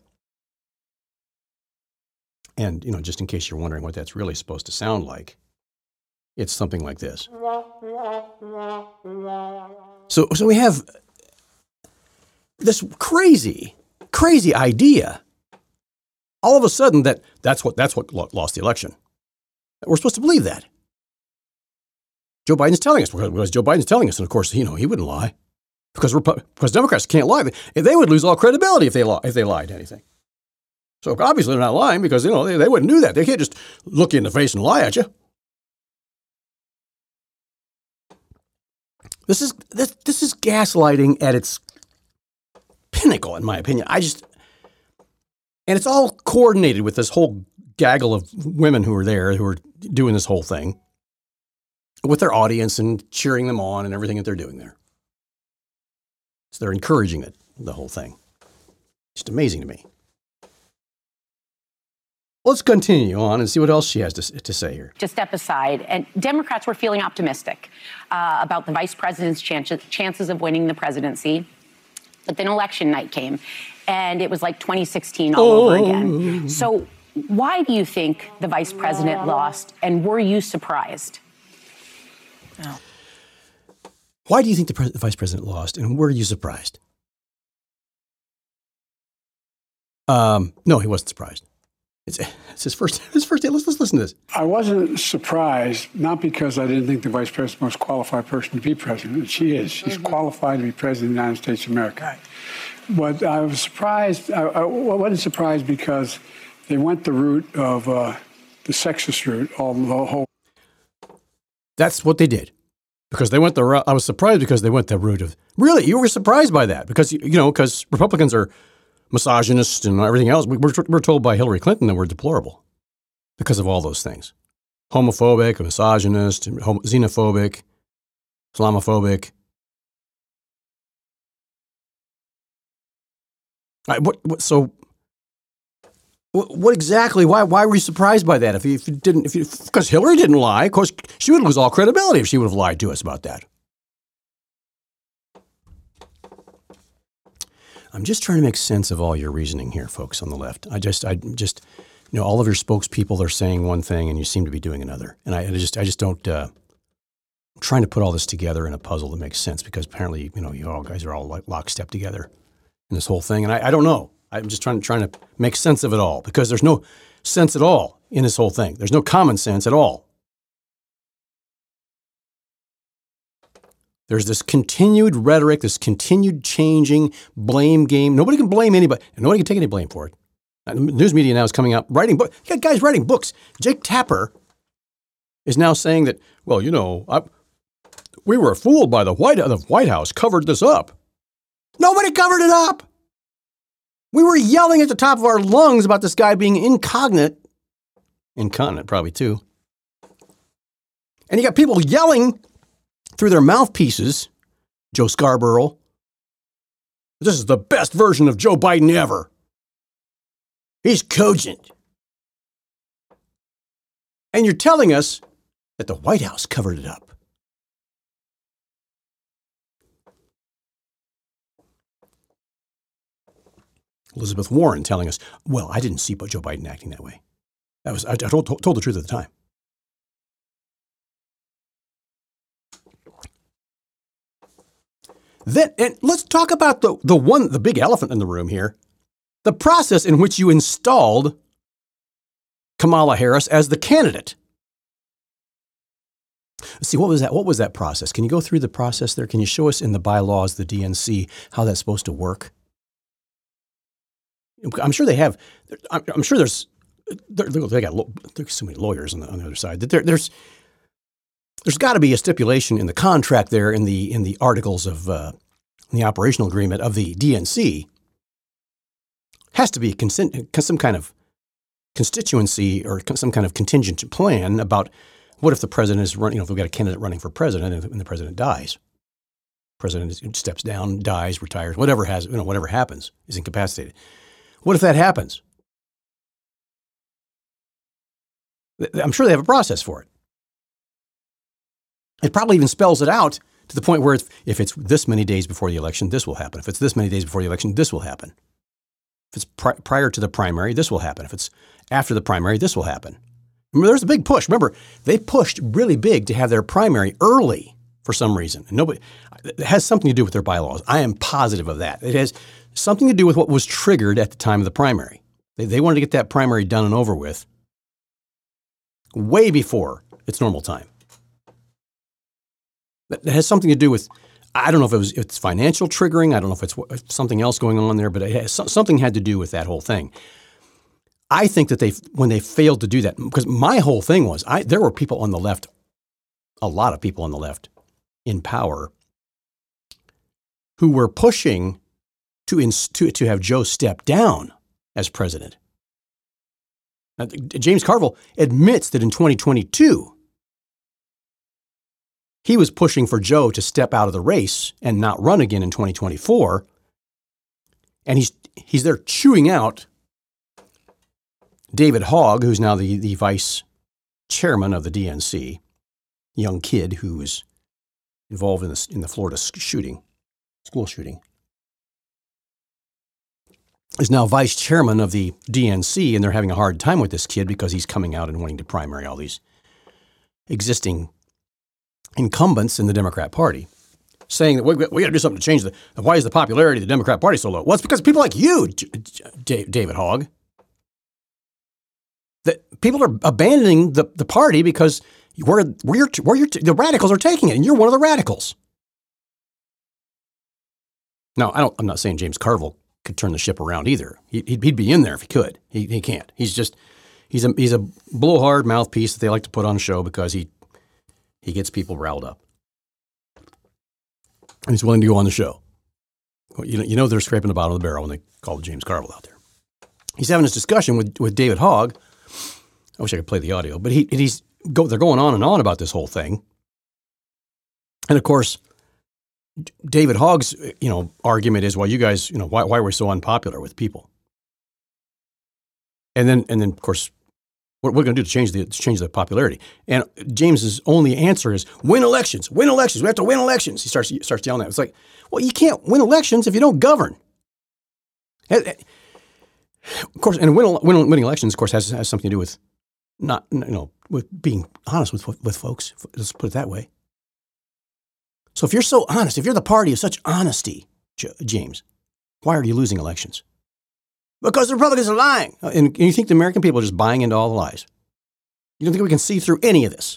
and, you know, just in case you're wondering what that's really supposed to sound like, it's something like this. So, so we have this crazy, crazy idea. All of a sudden, that that's what that's what lost the election. We're supposed to believe that. Joe Biden's telling us because Joe Biden's telling us, and of course, you know, he wouldn't lie because because Democrats can't lie. They, they would lose all credibility if they li- if they lied to anything. So obviously, they're not lying because you know they, they wouldn't do that. They can't just look you in the face and lie at you. This is this this is gaslighting at its cynical, in my opinion. I just, and it's all coordinated with this whole gaggle of women who are there, who are doing this whole thing with their audience and cheering them on and everything that they're doing there. So they're encouraging it, the whole thing. Just amazing to me. Let's continue on and see what else she has to, to say here. To step aside, and Democrats were feeling optimistic uh, about the vice president's chances, chances of winning the presidency. But then election night came, and it was like twenty sixteen all oh. over again. So why do you think the vice president lost, and were you surprised? No. Why do you think the, pre- the vice president lost, and were you surprised? Um, no, he wasn't surprised. It's, it's his first his first day. Let's, let's listen to this. I wasn't surprised, not because I didn't think the vice president was the most qualified person to be president. She is. She's mm-hmm. qualified to be president of the United States of America. Right. But I was surprised. I, I wasn't surprised because they went the route of uh, the sexist route, all the whole. That's what they did. Because they went the route. I was surprised because they went the route of, really, you were surprised by that. Because, you know, because Republicans are misogynist and everything else. We, we're, we're told by Hillary Clinton that we're deplorable because of all those things. Homophobic, misogynist, xenophobic, Islamophobic. Right, what, what, so what, what exactly, why why were you surprised by that? If you, if you didn't, if you, because Hillary didn't lie. Of course, she would lose all credibility if she would have lied to us about that. I'm just trying to make sense of all your reasoning here, folks on the left. I just, I just, you know, all of your spokespeople are saying one thing and you seem to be doing another. And I, I just, I just don't, uh, I'm trying to put all this together in a puzzle that makes sense because apparently, you know, you all guys are all like lockstep together in this whole thing. And I, I don't know. I'm just trying to, trying to make sense of it all because there's no sense at all in this whole thing. There's no common sense at all. There's this continued rhetoric, this continued changing blame game. Nobody can blame anybody, and nobody can take any blame for it. The news media now is coming out, writing books. You got guys writing books. Jake Tapper is now saying that, well, you know, I, we were fooled by the White, the White House covered this up. Nobody covered it up. We were yelling at the top of our lungs about this guy being incognate, incontinent probably too. And you got people yelling through their mouthpieces, Joe Scarborough, this is the best version of Joe Biden ever. He's cogent. And you're telling us that the White House covered it up. Elizabeth Warren telling us, well, I didn't see Joe Biden acting that way. That was I told, told the truth at the time. Then, and let's talk about the, the one, the big elephant in the room here, the process in which you installed Kamala Harris as the candidate. Let's see, what was that? What was that process? Can you go through the process there? Can you show us in the bylaws, the D N C, how that's supposed to work? I'm sure they have. I'm sure there's. They got there's so many lawyers on the on the other side. There, there's. There's got to be a stipulation in the contract there in the in the articles of uh, in the operational agreement of the D N C. Has to be a consent, some kind of constituency or some kind of contingent plan about what if the president is running. You know, if we've got a candidate running for president and the president dies, president steps down, dies, retires, whatever has you know whatever happens is incapacitated. What if that happens? I'm sure they have a process for it. It probably even spells it out to the point where it's, if it's this many days before the election, this will happen. If it's this many days before the election, this will happen. If it's pri- prior to the primary, this will happen. If it's after the primary, this will happen. Remember, there's a big push. Remember, they pushed really big to have their primary early for some reason. And nobody, it has something to do with their bylaws. I am positive of that. It has something to do with what was triggered at the time of the primary. They, they wanted to get that primary done and over with way before its normal time. It has something to do with, I don't know if it was if it's financial triggering. I don't know if it's something else going on there, but it has, something had to do with that whole thing. I think that they, when they failed to do that, because my whole thing was, I there were people on the left, a lot of people on the left in power who were pushing to, ins- to, to have Joe step down as president. Now, James Carville admits that in twenty twenty-two, he was pushing for Joe to step out of the race and not run again in twenty twenty-four. And he's he's there chewing out David Hogg, who's now the, the vice chairman of the D N C, young kid who was involved in the, in the Florida shooting, school shooting, is now vice chairman of the D N C, and they're having a hard time with this kid because he's coming out and wanting to primary all these existing incumbents in the Democrat Party, saying that we, we got to do something to change the, why is the popularity of the Democrat Party so low? Well, it's because of people like you, J- David Hogg. That people are abandoning the, the party because where, where, you're, where you're, the radicals are taking it, and you're one of the radicals. Now, I don't, I'm not saying James Carville could turn the ship around either. He, he'd, he'd be in there if he could. He, he can't. He's just, he's a, he's a blowhard mouthpiece that they like to put on show because he, he gets people riled up. And he's willing to go on the show. You know, you know they're scraping the bottom of the barrel when they call James Carville out there. He's having this discussion with, with David Hogg. I wish I could play the audio, but he he's go. They're going on and on about this whole thing. And of course, David Hogg's, you know, argument is, well, you guys, you know, why, why are we so unpopular with people? And then, and then, of course, what we're going to do to change the to change the popularity. And James's only answer is win elections, win elections. We have to win elections. He starts he starts yelling at it. It's like, well, you can't win elections if you don't govern. Of course, and win, win, winning elections, of course, has has something to do with not, you know, with being honest with with folks. Let's put it that way. So if you're so honest, if you're the party of such honesty, J- James, why are you losing elections? Because the Republicans are lying. And, and you think the American people are just buying into all the lies. You don't think we can see through any of this?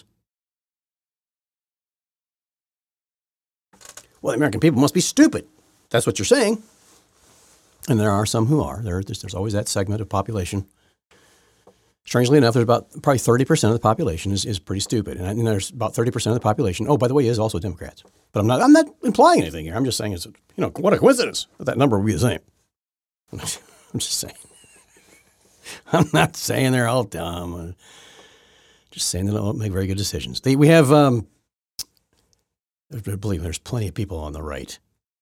Well, the American people must be stupid. That's what you're saying. And there are some who are. There, there's, there's always that segment of population. Strangely enough, there's about probably thirty percent of the population is, is pretty stupid. And, I, and there's about thirty percent of the population, oh, by the way, is also Democrats. But I'm not I'm not implying anything here. I'm just saying, it's, you know, what a coincidence that that number would be the same. I'm just saying. I'm not saying they're all dumb. I'm just saying they don't make very good decisions. They, we have, um, I believe there's plenty of people on the right.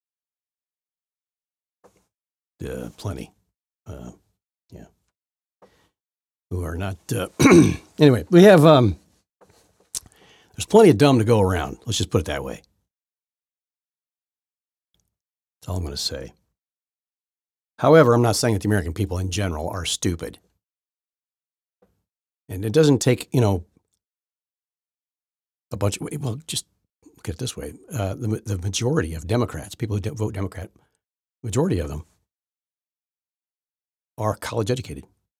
Uh, plenty. Uh, yeah. Who are not, uh, anyway, we have, um, there's plenty of dumb to go around. Let's just put it that way. That's all I'm going to say. However, I'm not saying that the American people in general are stupid. And it doesn't take, you know, a bunch of, well, just look at it this way. Uh, the, the majority of Democrats, people who de- vote Democrat, majority of them are college educated.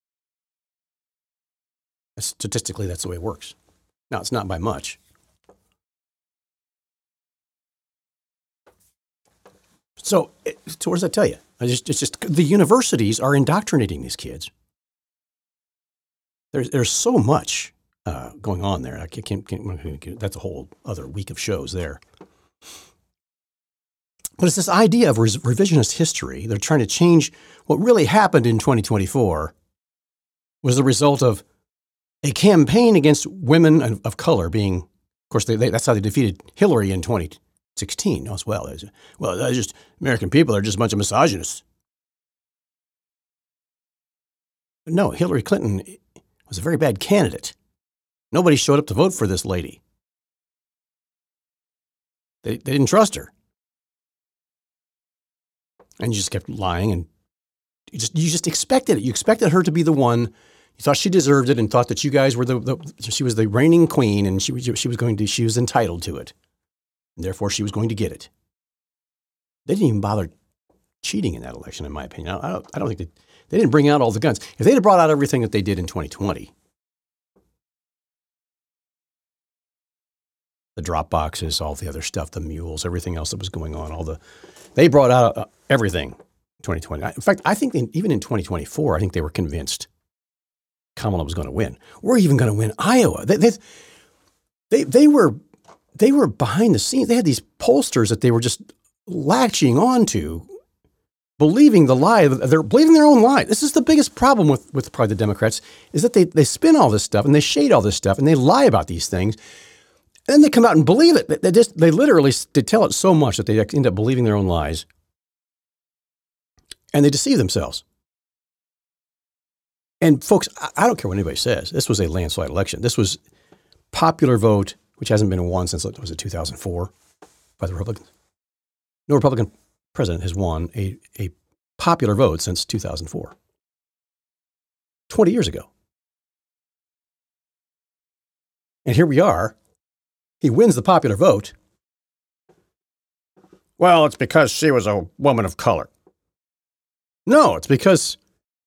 Statistically, that's the way it works. Now, it's not by much. So, it, so what does that tell you? I just, it's just the universities are indoctrinating these kids. There's there's so much uh, going on there. I can't, can't, that's a whole other week of shows there. But it's this idea of revisionist history. They're trying to change what really happened in twenty twenty-four was the result of a campaign against women of color being, of course, they, they, that's how they defeated Hillary in twenty sixteen as well. Well, that's just American people are just a bunch of misogynists. No, Hillary Clinton was a very bad candidate. Nobody showed up to vote for this lady. They, they didn't trust her. And you just kept lying, and you just you just expected it. You expected her to be the one. You thought she deserved it, and thought that you guys were the, the she was the reigning queen, and she was she was going to she was entitled to it, and therefore she was going to get it. They didn't even bother cheating in that election, in my opinion. I don't I don't think they they didn't bring out all the guns. If they'd have brought out everything that they did in twenty twenty, the drop boxes, all the other stuff, the mules, everything else that was going on, all the they brought out uh, everything in twenty twenty. In fact, I think in, even in twenty twenty-four, I think they were convinced Kamala was going to win. We're even going to win Iowa. They, they, they, they were they were behind the scenes. They had these pollsters that they were just latching onto believing the lie. They're believing their own lie. This is the biggest problem with, with probably the Democrats, is that they, they spin all this stuff and they shade all this stuff and they lie about these things. And then they come out and believe it. They just, they literally, they tell it so much that they end up believing their own lies. And they deceive themselves. And folks, I don't care what anybody says. This was a landslide election. This was popular vote, which hasn't been won since, was it two thousand four by the Republicans? No Republican president has won a, a popular vote since two thousand four. twenty years ago. And here we are. He wins the popular vote. Well, it's because she was a woman of color. No, it's because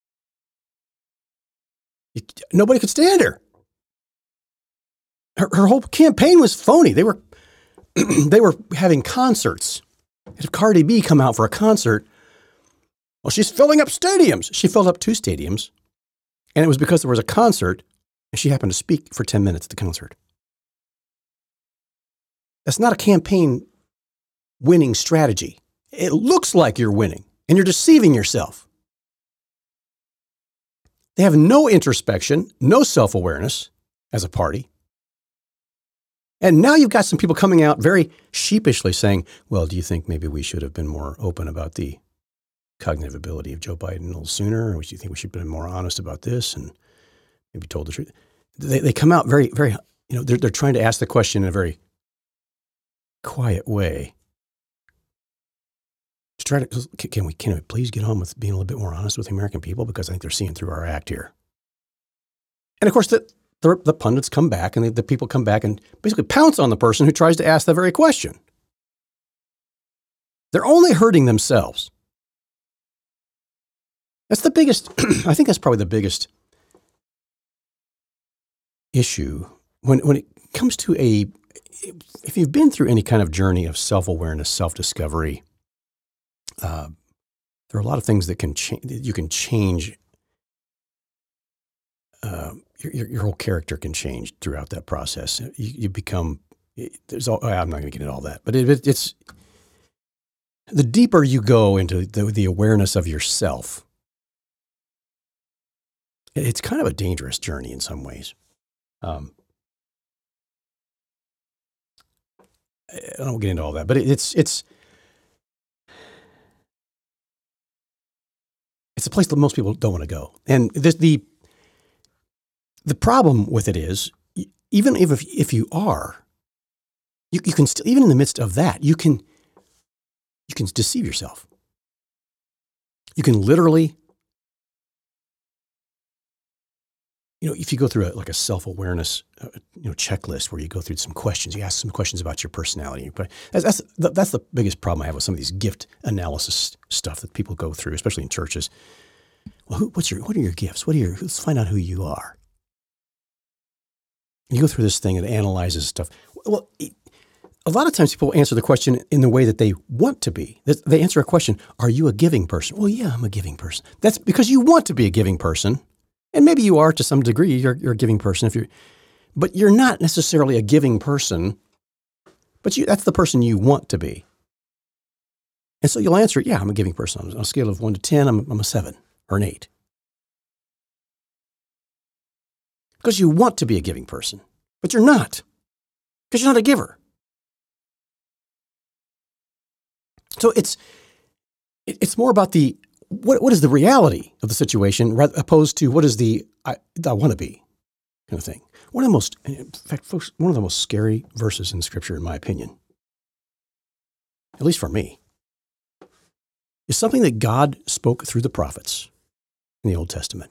nobody could stand her. Her, her whole campaign was phony. They were they were having concerts. If Cardi B come out for a concert, well, she's filling up stadiums. She filled up two stadiums, and it was because there was a concert, and she happened to speak for ten minutes at the concert. That's not a campaign winning strategy. It looks like you're winning, and you're deceiving yourself. They have no introspection, no self-awareness as a party. And now you've got some people coming out very sheepishly saying, well, do you think maybe we should have been more open about the cognitive ability of Joe Biden a little sooner? Or do you think we should have been more honest about this and maybe told the truth? They, they come out very, very, you know, they're, they're trying to ask the question in a very quiet way. To try to, can we, can we please get on with being a little bit more honest with the American people? Because I think they're seeing through our act here. And of course, the, the, the pundits come back and the, the people come back and basically pounce on the person who tries to ask that very question. They're only hurting themselves. That's the biggest, I think that's probably the biggest issue when, when it comes to a, if you've been through any kind of journey of self-awareness, self-discovery, uh, there are a lot of things that can change, you can change, uh, your, your, your whole character can change throughout that process. You, you become, there's all, I'm not going to get into all that, but it, it, it's, the deeper you go into the, the awareness of yourself, it's kind of a dangerous journey in some ways. Um, I don't get into all that, but it, it's, it's, it's a place that most people don't want to go. And the, the, the problem with it is, even if, if you are, you, you can still, even in the midst of that, you can, you can deceive yourself. You can literally, you know, if you go through a, like a self-awareness, uh, you know, checklist where you go through some questions, you ask some questions about your personality. But that's, that's, the, that's the biggest problem I have with some of these gift analysis stuff that people go through, especially in churches. Well, who, what's your, what are your gifts? What are your, let's find out who you are. You go through this thing and it analyzes stuff. Well, it, a lot of times people answer the question in the way that they want to be. They answer a question, are you a giving person? Well, yeah, I'm a giving person. That's because you want to be a giving person. And maybe you are to some degree, you're, you're a giving person, if you're, but you're not necessarily a giving person, but you, that's the person you want to be. And so you'll answer, yeah, I'm a giving person. On a scale of one to ten, I'm, I'm a seven or an eight. Because you want to be a giving person, but you're not, because you're not a giver. So it's, it's more about the, What what is the reality of the situation, rather opposed to what is the I, I want to be kind of thing. One of the most, in fact, folks, one of the most scary verses in Scripture, in my opinion, at least for me, is something that God spoke through the prophets in the Old Testament.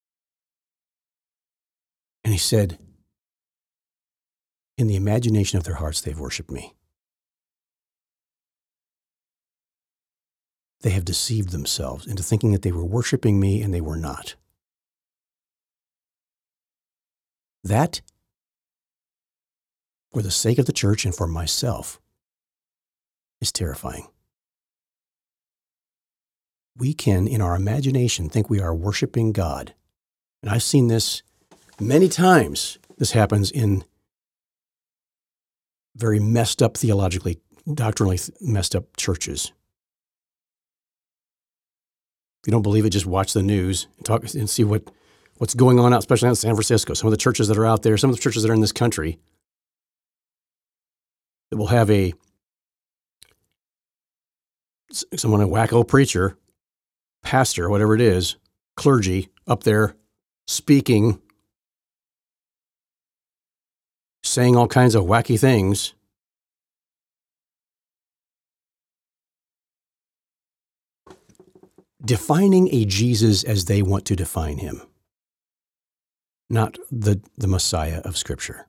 And he said, in the imagination of their hearts, they've worshiped me. They have deceived themselves into thinking that they were worshiping me and they were not. That, for the sake of the church and for myself, is terrifying. We can, in our imagination, think we are worshiping God. And I've seen this many times. This happens in very messed up, theologically, doctrinally messed up churches. If you don't believe it, just watch the news and talk and see what, what's going on out, especially out in San Francisco. Some of the churches that are out there, some of the churches that are in this country that will have a someone, a wacko preacher, pastor, whatever it is, clergy up there speaking, saying all kinds of wacky things. Defining a Jesus as they want to define him, not the, the Messiah of Scripture.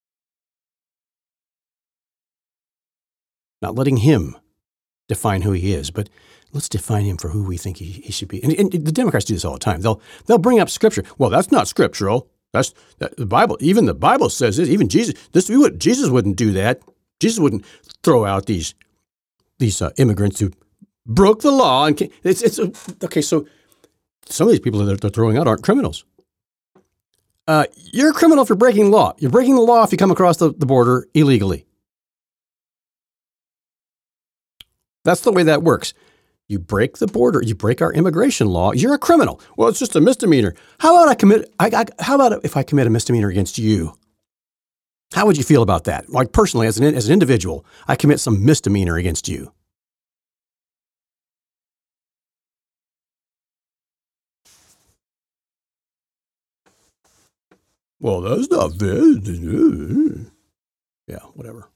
Not letting him define who he is, but let's define him for who we think he, he should be. And, and the Democrats do this all the time. They'll they'll bring up Scripture. Well, that's not scriptural. That's that, the Bible. Even the Bible says this. Even Jesus. This we would, Jesus wouldn't do that. Jesus wouldn't throw out these these uh, immigrants who broke the law. And it's it's a, okay. So some of these people that they're throwing out aren't criminals. Uh, you're a criminal if you're breaking the law. You're breaking the law if you come across the, the border illegally. That's the way that works. You break the border, you break our immigration law, you're a criminal. Well, it's just a misdemeanor. How about I commit, I, I, how about if I commit a misdemeanor against you? How would you feel about that? Like personally, as an, as an individual, I commit some misdemeanor against you. Well, that's not fair. Yeah, whatever.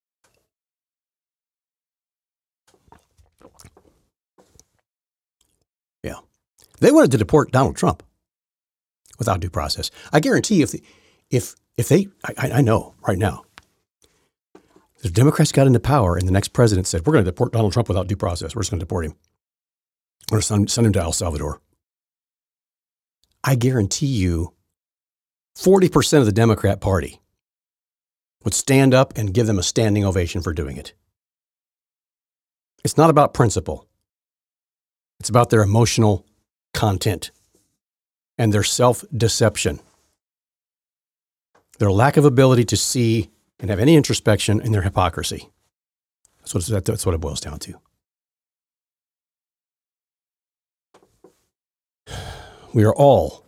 Yeah. They wanted to deport Donald Trump without due process. I guarantee you if the, if if they, I, I know right now, if Democrats got into power and the next president said, we're going to deport Donald Trump without due process, we're just going to deport him. We're going to send, send him to El Salvador. I guarantee you forty percent of the Democrat Party would stand up and give them a standing ovation for doing it. It's not about principle. It's about their emotional content and their self-deception, their lack of ability to see and have any introspection, and their hypocrisy. That's what, it's, that's what it boils down to. We are all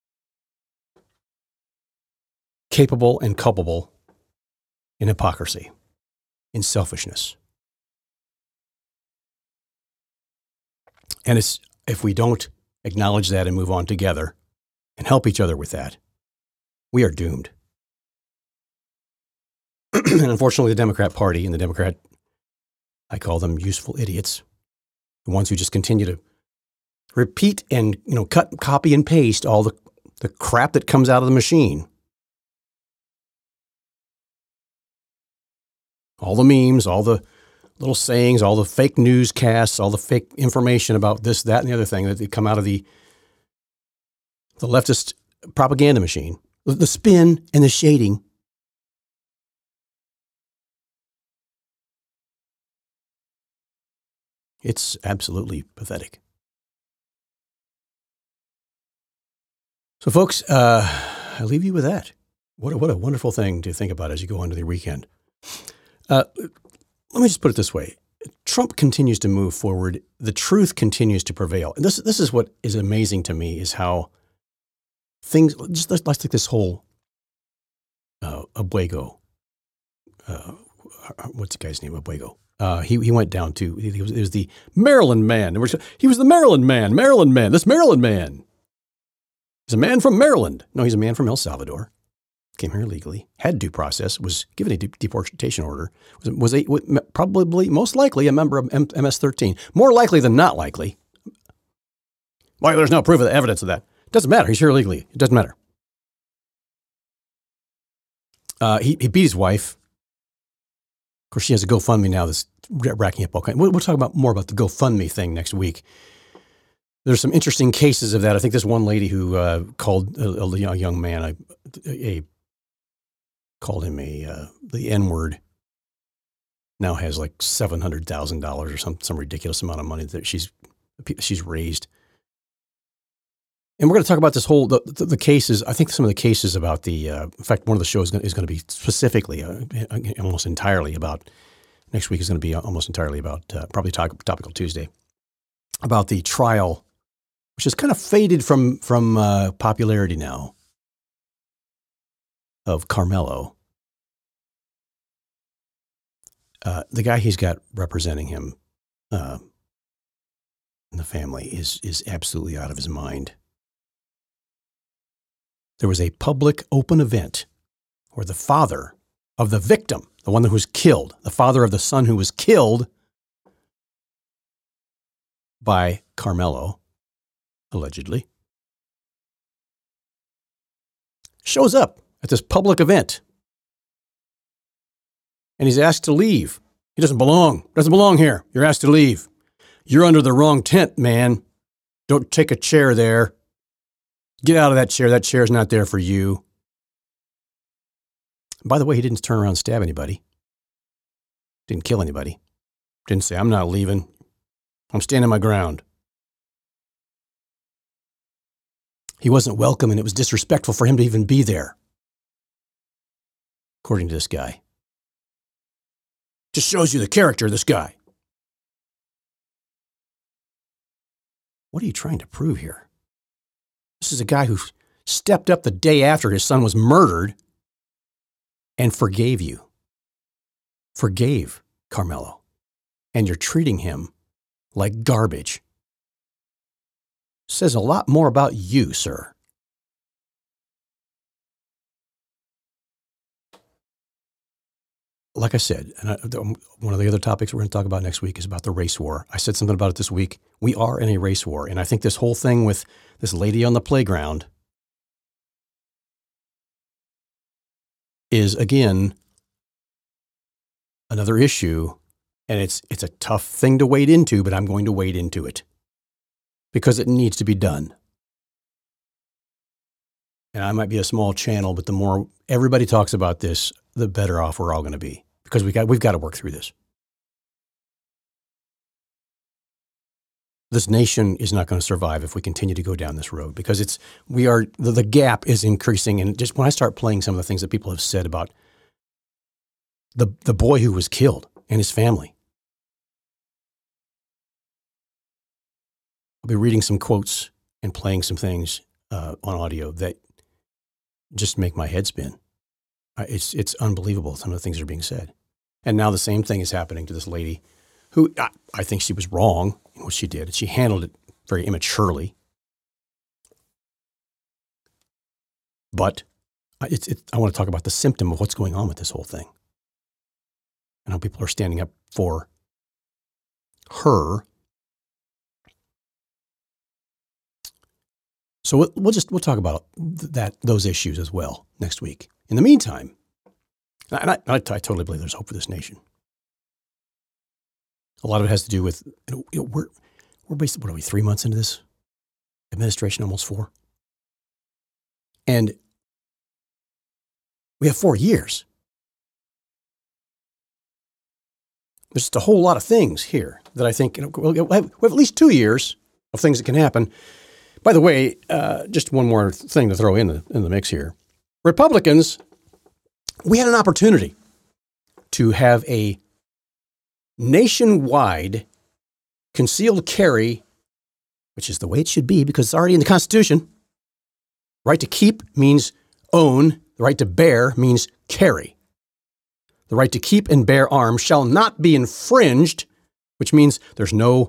capable and culpable in hypocrisy, in selfishness. And it's, if we don't acknowledge that and move on together and help each other with that, we are doomed. And unfortunately, the Democrat Party and the Democrat, I call them useful idiots, the ones who just continue to repeat and, you know, cut, copy and paste all the, the crap that comes out of the machine. All the memes, all the little sayings, all the fake newscasts, all the fake information about this, that, and the other thing that come out of the, the leftist propaganda machine. The, the spin and the shading. It's absolutely pathetic. So, folks, uh, I leave you with that. What a, what a wonderful thing to think about as you go into the weekend. Uh, let me just put it this way. Trump continues to move forward. The truth continues to prevail. And this, this is what is amazing to me, is how things, just let's, let's take this whole uh, Abuego. Uh, what's the guy's name? Abuego. Uh, he, he went down to, he was, it was the Maryland man. He was the Maryland man, Maryland man, this Maryland man. He's a man from Maryland. No, he's a man from El Salvador. Came here illegally, had due process, was given a de- deportation order, was, was a, probably, most likely, a member of M- MS thirteen. More likely than not likely. Why, there's no proof of the evidence of that. Doesn't matter. He's here illegally. It doesn't matter. Uh, he, he beat his wife. Of course, she has a GoFundMe now that's racking up all kinds. We'll, we'll talk about more about the GoFundMe thing next week. There's some interesting cases of that. I think there's one lady who uh, called a, a young man a, a called him a uh, the N-word. Now has like seven hundred thousand dollars or some some ridiculous amount of money that she's she's raised. And we're going to talk about this whole the, the, the cases. I think some of the cases about the. Uh, in fact, one of the shows is going to be specifically uh, almost entirely about. Next week is going to be almost entirely about uh, probably talk, Topical Tuesday about the trial which has kind of faded from from uh, popularity now, of Carmelo. Uh, the guy he's got representing him uh, in the family is is absolutely out of his mind. There was a public open event where the father of the victim, the one who was killed, the father of the son who was killed by Carmelo, allegedly, shows up at this public event. And he's asked to leave. He doesn't belong. Doesn't belong here. You're asked to leave. You're under the wrong tent, man. Don't take a chair there. Get out of that chair. That chair's not there for you. By the way, he didn't turn around and stab anybody. Didn't kill anybody. Didn't say, I'm not leaving. I'm standing my ground. He wasn't welcome, and it was disrespectful for him to even be there, according to this guy. Just shows you the character of this guy. What are you trying to prove here? This is a guy who stepped up the day after his son was murdered and forgave you. Forgave Carmelo. And you're treating him like garbage. Says a lot more about you, sir. Like I said, and I, one of the other topics we're going to talk about next week is about the race war. I said something about it this week. We are in a race war. And I think this whole thing with this lady on the playground is, again, another issue. And it's it's a tough thing to wade into, but I'm going to wade into it because it needs to be done. And I might be a small channel, but the more everybody talks about this, the better off we're all going to be, because we got we've got to work through this. This nation is not going to survive if we continue to go down this road, because it's we are the, the gap is increasing. And just when I start playing some of the things that people have said about the the boy who was killed and his family, I'll be reading some quotes and playing some things uh, on audio that just make my head spin. It's it's unbelievable, some of the things that are being said. And now the same thing is happening to this lady who I, I think she was wrong in what she did. She handled it very immaturely. But it's, it, I want to talk about the symptom of what's going on with this whole thing. And how people are standing up for her. So we'll, we'll just we'll talk about that those issues as well next week. In the meantime, and I, I, I totally believe there's hope for this nation. A lot of it has to do with, you know, we're, we're basically, what are we, three months into this administration, almost four? And we have four years. There's just a whole lot of things here that I think, you know, we'll have, we have at least two years of things that can happen. By the way, uh, just one more thing to throw in the, in the mix here. Republicans, we had an opportunity to have a nationwide concealed carry, which is the way it should be because it's already in the Constitution. Right to keep means own. The right to bear means carry. The right to keep and bear arms shall not be infringed, which means there's no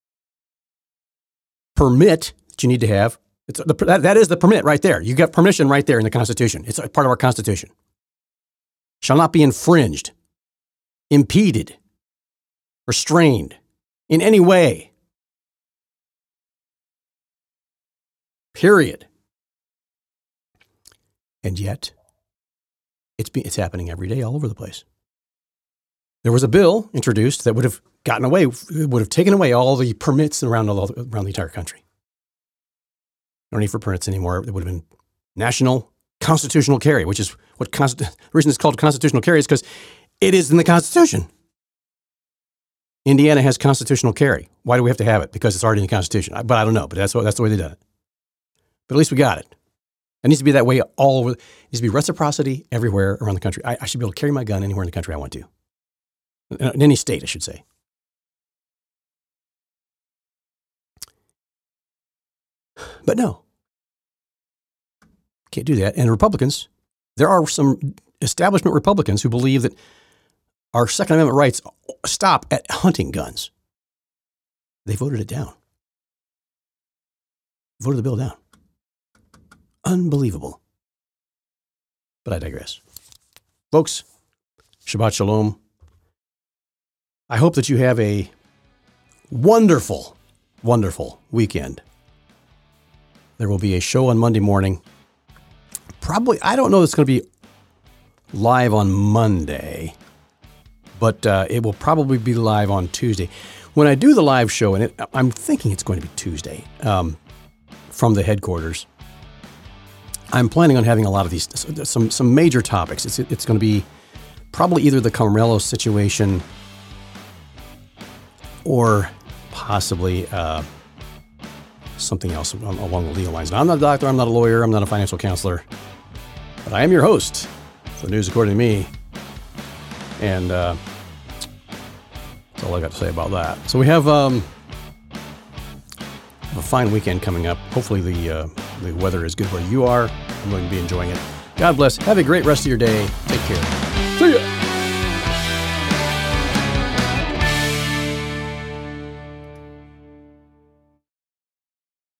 permit that you need to have. It's the, that, that is the permit right there. You got permission right there in the Constitution. It's a part of our Constitution. Shall not be infringed, impeded, restrained in any way. Period. And yet, it's be, it's happening every day all over the place. There was a bill introduced that would have gotten away, would have taken away all the permits around, all, around the entire country. No need for permits anymore. It would have been national constitutional carry, which is what const- the reason it's called constitutional carry is because it is in the Constitution. Indiana has constitutional carry. Why do we have to have it? Because it's already in the Constitution. I, but I don't know. But that's what, that's the way they done it. But at least we got it. It needs to be that way all over. It needs to be reciprocity everywhere around the country. I, I should be able to carry my gun anywhere in the country I want to. In any state, I should say. But no, can't do that. And Republicans, there are some establishment Republicans who believe that our Second Amendment rights stop at hunting guns. They voted it down. Voted the bill down. Unbelievable. But I digress. Folks, Shabbat Shalom. I hope that you have a wonderful, wonderful weekend. There will be a show on Monday morning. Probably, I don't know if it's going to be live on Monday, but uh, it will probably be live on Tuesday. When I do the live show, and it, I'm thinking it's going to be Tuesday um, from the headquarters, I'm planning on having a lot of these, some some major topics. It's it's going to be probably either the Carmelo situation or possibly uh, something else along the legal lines. Now, I'm not a doctor, I'm not a lawyer, I'm not a financial counselor, but I am your host for the news according to me. And uh, that's all I got to say about that. So we have um, a fine weekend coming up. Hopefully the uh, the weather is good where you are. I'm going to be enjoying it. God bless. Have a great rest of your day. Take care. See ya.